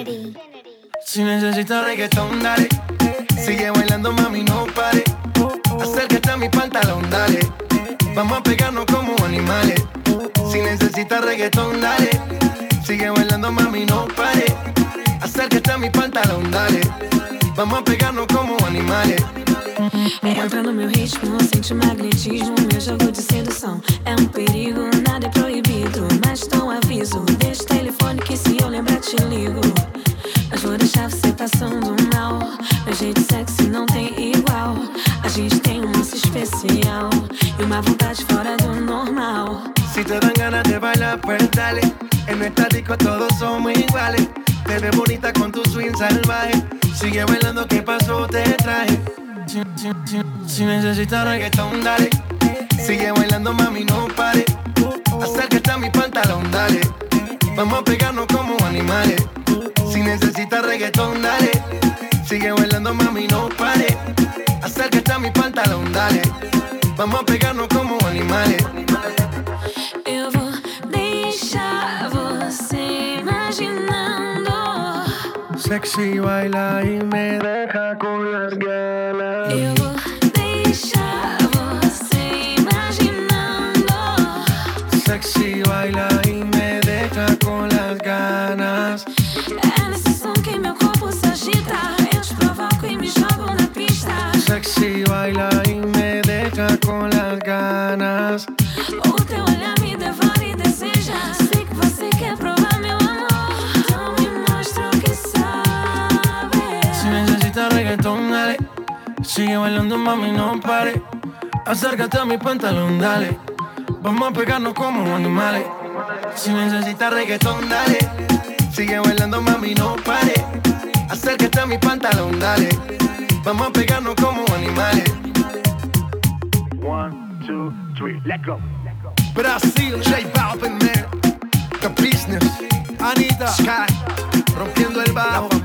Si necesitas reggaetón, dale. Sigue bailando, mami, no pare. Acércate a mi pantalón, dale. Vamos a pegarnos como animales. Si necesitas reggaetón, dale. Sigue bailando, mami, no pare. Acércate a mi pantalón, dale. Vamos a pegarnos como animales. Entra no meu ritmo, sente o magnetismo. Meu jogo de sedução é perigo, nada é proibido. Mas dou um aviso, deixa o telefone que se eu lembrar te ligo. Mas vou deixar você passando mal. Meu jeito sexy não tem igual. A gente tem um lance especial e uma vontade fora do normal. Si te dan ganas de bailar, pues dale. En nuestra disco todos somos iguales. Te ves bonita con tu swing salvaje. Sigue bailando, ¿qué pasó? Te traje. Si necesitas reggaetón, dale. Sigue bailando, mami, no pare. Acércate a mi pantalón, dale. Vamos a pegarnos como animales. Si necesitas reggaetón, dale. Sigue bailando, mami, no pare. Acércate a mi pantalón, dale. Vamos a pegarnos como animales. Eu vou deixar você imaginando. Sexy baila y me deja con las ganas. Eu vou deixar você imaginando. Sexy baila y me deja con las ganas. É nesse som que meu corpo se agita. Eu te provoco e me jogo na pista. Sexy baila y me deja con las ganas. O teu olhar me devora e deseja. Sei que você quer provar meu amor. Então me mostra o que sabe. Si necesitas reggaetón, dale. Sigue bailando, mami, no pare. Acércate a mi pantalón, dale. Vamos a pegarnos como animales. Si necesitas reggaetón, dale. Sigue bailando, mami, no pare. Acércate a mi pantalón, dale. Vamos a pegarnos como animales. 1, 2, 3, let go. Brasil, J Balvin, man. The Business, Anita, Sky, rompiendo el bajo.